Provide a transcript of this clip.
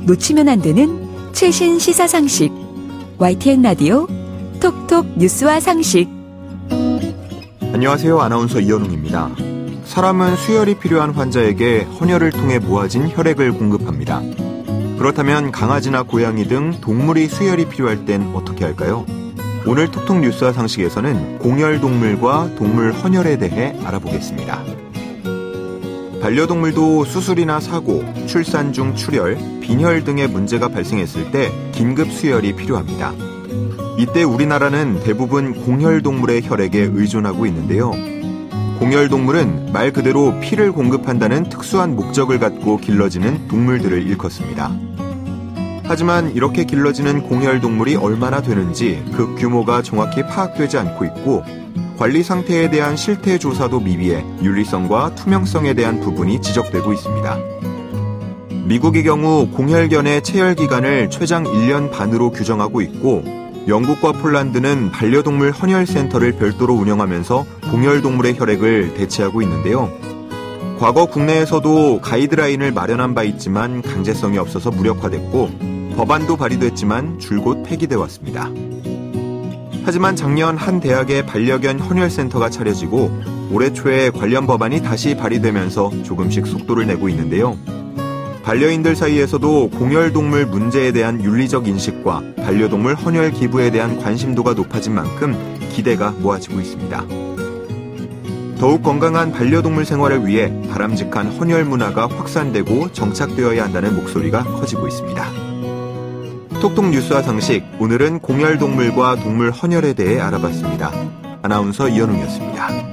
놓치면 안 되는 최신 시사 상식. YTN 라디오 톡톡 뉴스와 상식. 안녕하세요. 아나운서 이현웅입니다. 사람은 수혈이 필요한 환자에게 헌혈을 통해 모아진 혈액을 공급합니다. 그렇다면 강아지나 고양이 등 동물이 수혈이 필요할 땐 어떻게 할까요? 오늘 톡톡 뉴스와 상식에서는 공혈동물과 동물 헌혈에 대해 알아보겠습니다. 반려동물도 수술이나 사고, 출산 중 출혈, 빈혈 등의 문제가 발생했을 때 긴급 수혈이 필요합니다. 이때 우리나라는 대부분 공혈동물의 혈액에 의존하고 있는데요. 공혈동물은 말 그대로 피를 공급한다는 특수한 목적을 갖고 길러지는 동물들을 일컫습니다. 하지만 이렇게 길러지는 공혈동물이 얼마나 되는지 그 규모가 정확히 파악되지 않고 있고 관리 상태에 대한 실태 조사도 미비해 윤리성과 투명성에 대한 부분이 지적되고 있습니다. 미국의 경우 공혈견의 체열 기간을 최장 1년 반으로 규정하고 있고 영국과 폴란드는 반려동물 헌혈센터를 별도로 운영하면서 공혈동물의 혈액을 대체하고 있는데요. 과거 국내에서도 가이드라인을 마련한 바 있지만 강제성이 없어서 무력화됐고 법안도 발의됐지만 줄곧 폐기돼 왔습니다. 하지만 작년 한 대학의 반려견 헌혈센터가 차려지고 올해 초에 관련 법안이 다시 발의되면서 조금씩 속도를 내고 있는데요. 반려인들 사이에서도 공혈동물 문제에 대한 윤리적 인식과 반려동물 헌혈 기부에 대한 관심도가 높아진 만큼 기대가 모아지고 있습니다. 더욱 건강한 반려동물 생활을 위해 바람직한 헌혈 문화가 확산되고 정착되어야 한다는 목소리가 커지고 있습니다. 톡톡 뉴스와 상식, 오늘은 공혈동물과 동물 헌혈에 대해 알아봤습니다. 아나운서 이현웅이었습니다.